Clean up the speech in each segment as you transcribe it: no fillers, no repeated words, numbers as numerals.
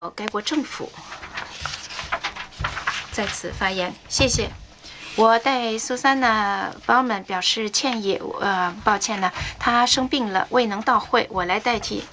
该国政府在此发言。谢谢。我代苏珊娜·鲍曼表示歉意。抱歉呢，她生病了，未能到会，我来代替。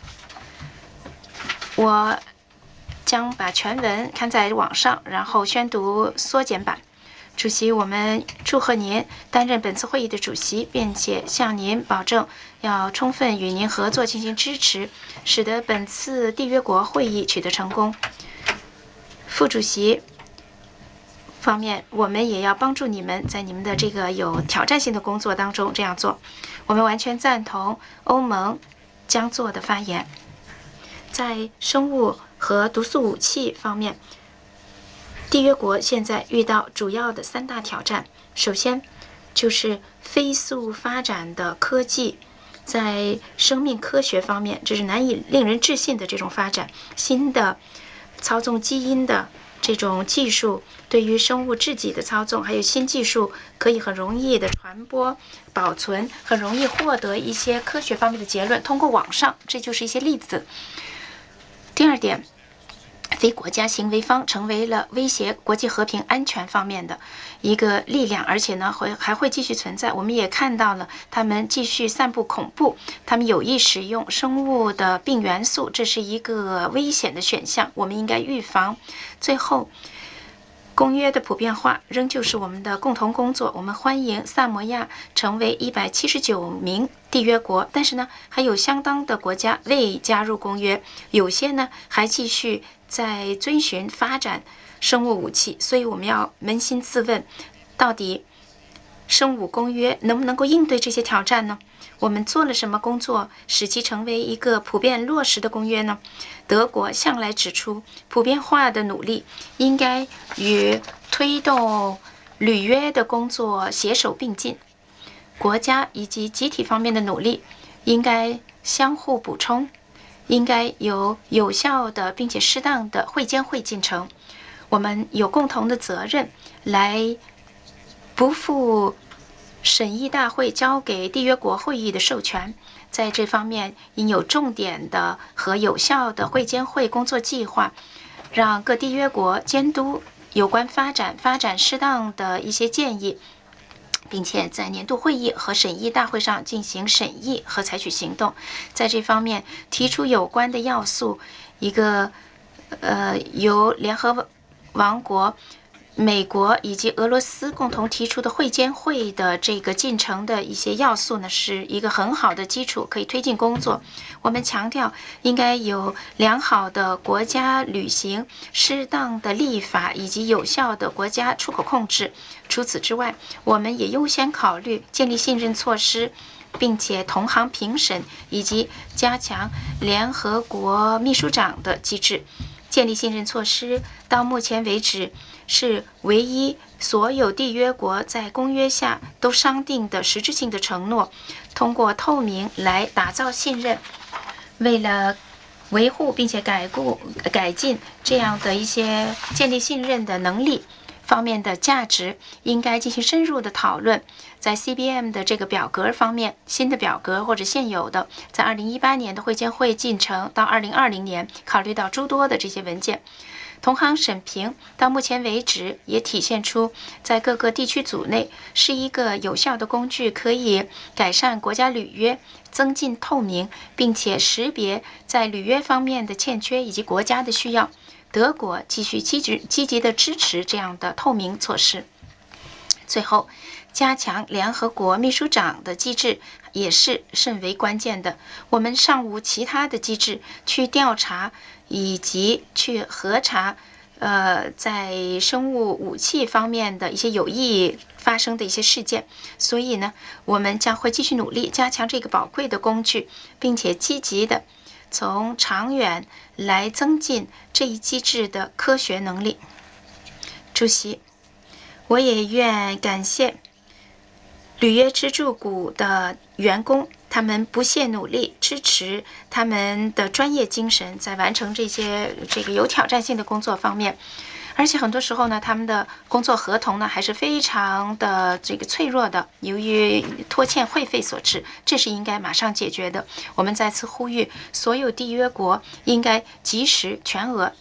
我将把全文刊在网上，然后宣读缩减版。主席，我们祝贺您担任本次会议的主席，并且向您保证要充分与您合作，进行支持，使得本次缔约国会议取得成功。副主席方面，我们也要帮助你们在你们的这个有挑战性的工作当中这样做。我们完全赞同欧盟将做的发言。在生物和毒素武器方面，缔约国现在遇到主要的3大挑战。首先，就是飞速发展的科技，在生命科学方面，这是难以令人置信的这种发展。新的操纵基因的这种技术，对于生物制剂的操纵，还有新技术可以很容易的传播、保存，很容易获得一些科学方面的结论，通过网上，这就是一些例子。第二点，非国家行为方成为了威胁国际和平安全方面的一个力量，而且呢还会继续存在。我们也看到了他们继续散布恐怖，他们有意使用生物的病原素，这是一个危险的选项，我们应该预防。最后，公约的普遍化仍旧是我们的共同工作。我们欢迎萨摩亚成为179名缔约国，但是呢，还有相当的国家未加入公约，有些呢还继续在遵循发展生物武器。所以我们要扪心自问，到底生物公约能不能够应对这些挑战呢？我们做了什么工作使其成为一个普遍落实的公约呢？德国向来指出，普遍化的努力应该与推动履约的工作携手并进，国家以及集体方面的努力应该相互补充，应该有有效的并且适当的会监会进程。我们有共同的责任来不负审议大会交给缔约国会议的授权，在这方面应有重点的和有效的会监会工作计划，让各缔约国监督有关发展适当的一些建议，并且在年度会议和审议大会上进行审议和采取行动。在这方面提出有关的要素，一个由联合王国、美国以及俄罗斯共同提出的会监会的这个进程的一些要素呢，是一个很好的基础，可以推进工作。我们强调应该有良好的国家履行、适当的立法以及有效的国家出口控制。除此之外，我们也优先考虑建立信任措施，并且同行评审以及加强联合国秘书长的机制。建立信任措施到目前为止是唯一所有缔约国在公约下都商定的实质性的承诺，通过透明来打造信任。为了维护并且改进这样的一些建立信任的能力方面的价值，应该进行深入的讨论。在 CBM 的这个表格方面，新的表格或者现有的，在2018年的会监会进程到2020年，考虑到诸多的这些文件，同行审评到目前为止也体现出在各个地区组内是一个有效的工具，可以改善国家履约，增进透明，并且识别在履约方面的欠缺以及国家的需要。德国继续积极地支持这样的透明措施。最后，加强联合国秘书长的机制也是甚为关键的。我们尚无其他的机制去调查以及去核查在生物武器方面的一些有意发生的一些事件。所以呢，我们将会继续努力加强这个宝贵的工具，并且积极的从长远来增进这一机制的科学能力。主席，我也愿感谢履约支柱谷的员工，他们不懈努力，支持他们的专业精神，在完成这个有挑战性的工作方面。而且很多时候呢，他们的工作合同呢还是非常的脆弱的，由于拖欠会费所致，这是应该马上解决的。我们再次呼吁所有缔约国应该及时全额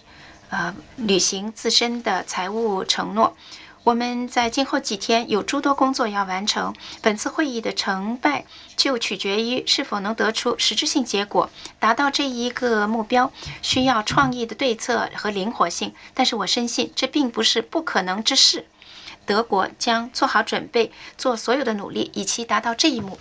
履行自身的财务承诺。我们在今后几天有诸多工作要完成，本次会议的成败就取决于是否能得出实质性结果。达到这一个目标需要创意的对策和灵活性，但是我深信这并不是不可能之事。德国将做好准备，做所有的努力，以期达到这一目